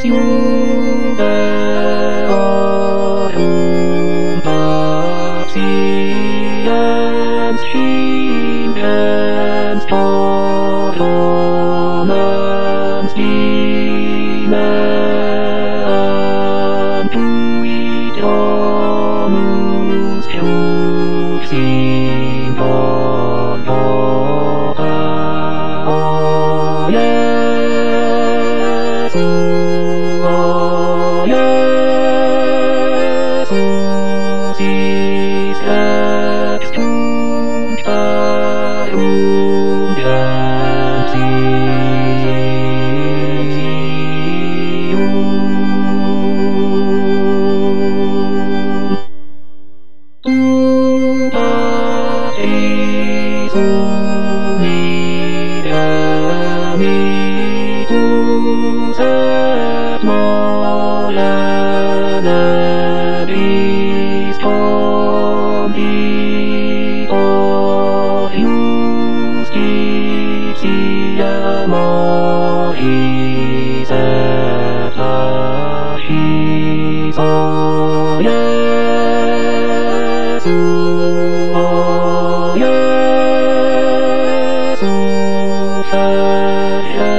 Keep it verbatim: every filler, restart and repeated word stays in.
Judeorum patiens sciens coromans dinem tui domus juxin bonota. O Jesu, O Jesus, is extunt parum gentium. Tuta Jesu nidemitus et molenebris condito justitia moris et ascis. O Jesu, O Jesu, Fere